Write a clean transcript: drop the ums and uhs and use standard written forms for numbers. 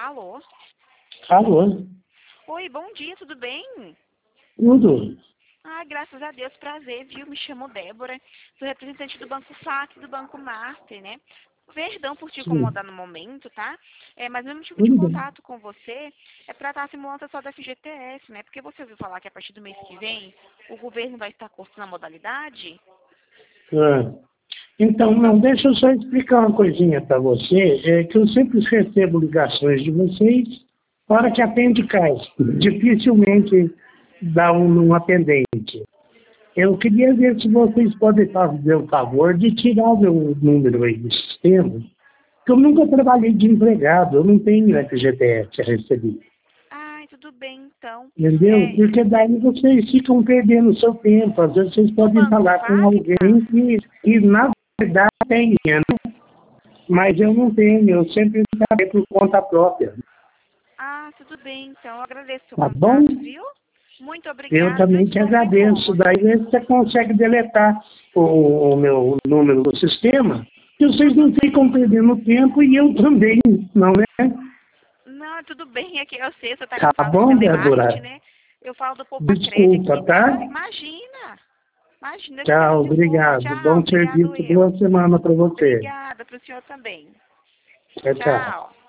Alô? Alô? Oi, bom dia, tudo bem? Tudo? Graças a Deus, prazer, viu? Me chamo Débora, sou representante do Banco FAC e do Banco Master, né? Perdão por te Sim. incomodar no momento, tá? Mas meu motivo de Tudo bem. contato com você é para estar simulando só da FGTS, né? Porque você ouviu falar que a partir do mês que vem o governo vai estar cortando a modalidade? Ah. Então, não, deixa eu só explicar uma coisinha para você, que eu sempre recebo ligações de vocês, hora que atende cai. Dificilmente dá um atendente. Eu queria ver se vocês podem fazer o favor de tirar o meu número aí do sistema, porque eu nunca trabalhei de empregado, eu não tenho FGTS a receber. Tudo bem, então. Entendeu? Porque daí vocês ficam perdendo o seu tempo. Às vezes vocês No podem Banco falar com FAC, tá? alguém que na verdade tem, né? Mas eu não tenho, eu sempre trabalhei por conta própria. Tudo bem, então. Eu agradeço o seu Tá bom? contato, viu? Muito Eu obrigada, viu? também te Desculpa o agradeço. incômodo. Daí você consegue deletar o meu número do sistema e vocês Tudo não ficam bem. perdendo tempo e eu também, não é? Não, tudo bem, é que eu sei, você está aqui Tá no fala de bom, telemarketing, Débora? né? Eu falo do Poupa Crédito Desculpa, aqui, tá? tá? Imagina, eu que Tchau, peço desculpa. obrigado. Tchau, Bom obrigado serviço, eu. boa semana para você. Obrigada para o senhor também. Tchau, tchau. Tchau.